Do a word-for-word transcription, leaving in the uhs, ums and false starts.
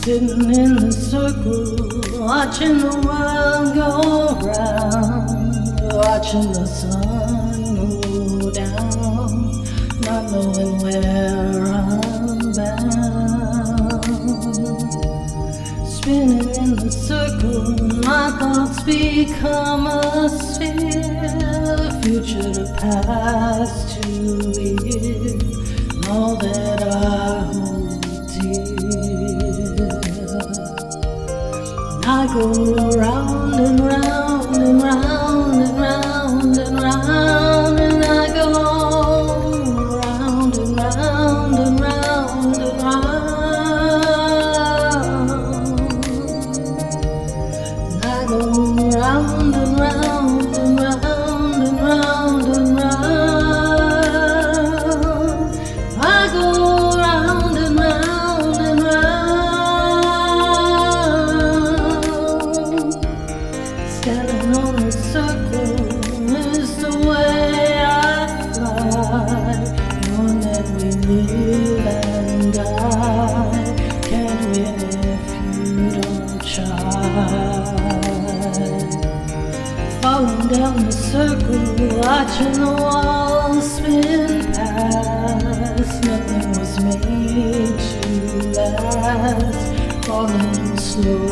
Sitting in the circle, watching the world go round, watching the sun go down, not knowing where I'm bound. Spinning in the circle, my thoughts become a sphere, future to past to here, and all that I hold dear. I go round and round and round and round and round, and I go round and round and round and round. And I go round and round and round and round and round. I go round and round and round. Standing on the circle is the way I fly, knowing that we live and die, can't win if you don't try. Falling down the circle, watching the walls spin past, nothing was made to last, falling slow